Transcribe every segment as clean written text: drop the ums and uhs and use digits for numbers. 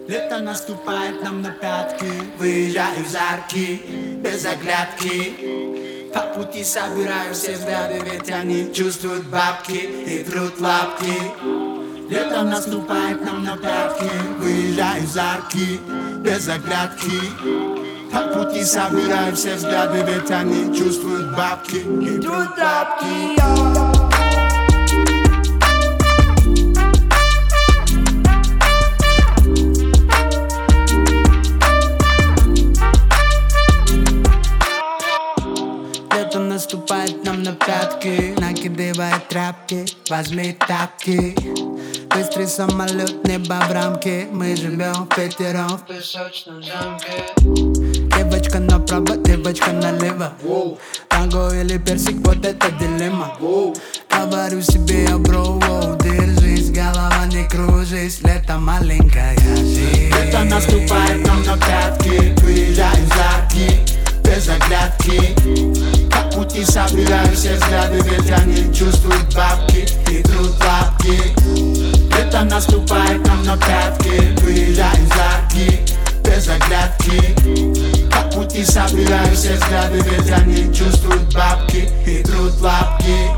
Лето наступает нам на пятки. Выезжаю из арки, без оглядки. По пути собираю все взгляды, ведь они чувствуют бабки и трут лапки. Лето наступает нам на пятки. Выезжаю из арки, без оглядки. По пути собираю все взгляды, ведь они чувствуют бабки и трут лапки. Лето наступает нам на пятки, накидывает тряпки, возьми тапки. Быстрый самолет, небо в рамке, мы живем впятером в песочном замке. Девочка направо, девочка налево. Танго или персик, вот это дилемма. Говорю себе, я бро, держись, голова не кружись, лето маленькая жизнь. Лето наступает нам на пятки, выезжаю из арки, без оглядки. По пути собираю все взгляды, ведь они чувствуют бабки и трут лапки. Лето наступает нам на пятки, выезжаю из арки, без оглядки. По пути собираю все взгляды, ведь они чувствуют бабки и трут лапки.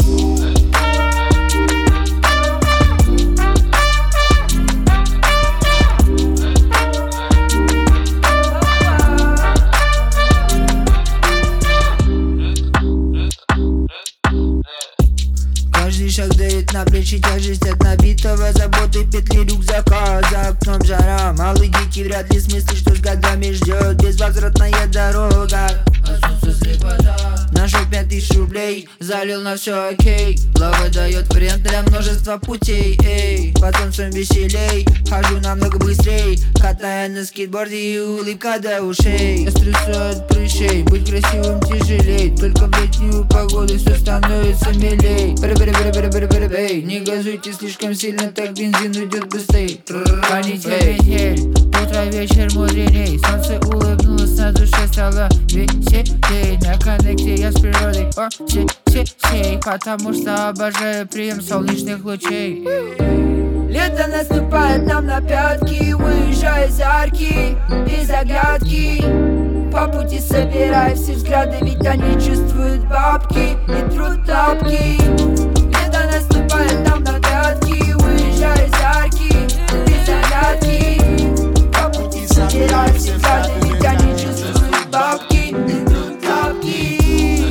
Каждый шаг дает на плечи тяжесть от набитого заботой петли рюкзака. За окном жара, малый дикий вряд ли смыслит, что с годами ждет безвозвратная дорога. Отсутствие слепота. Нашел 5000 рублей, залил на все окей. Лава дает вариант для множества путей. Эй, под солнцем веселей, хожу намного быстрей, катая на скейтборде и улыбка до ушей. Я стрессую от прыщей, быть красивым тяжелей. Только в летнюю погоду все становится милей. Эй, не газуйте слишком сильно, так бензин уйдет быстрей. Гоните метель, утро вечер мудреней. Солнце улыбнулось, на душе стало веселей. На коннекте я с природой, сей, потому что обожаю прием солнечных лучей. Лето наступает нам на пятки, выезжаю из арки, без оглядки. По пути собираю все взгляды, ведь они чувствуют бабки и трут тапки. Лето наступает нам на пятки, выезжаю из арки, без оглядки. По пути собираю все взгляды, ведь они чувствуют бабки и трут тапки.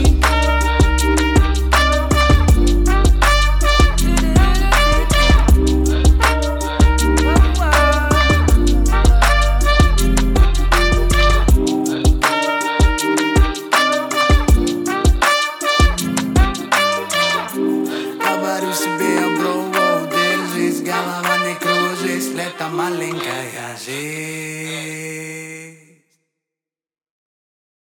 Говорю себе, бро, держись, голова не кружись, лето маленькая жизнь.